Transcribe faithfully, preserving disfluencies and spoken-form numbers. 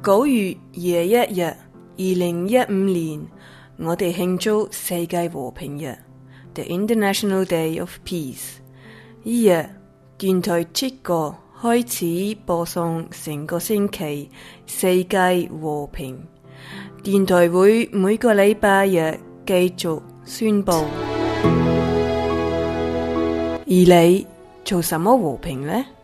九月廿一日，二零一五年，我哋慶祝世界和平日 （The International Day of Peace）。呢日，電台七個開始播送成個星期世界和平。電台會每個禮拜日繼續宣佈。而你做什麼和平呢？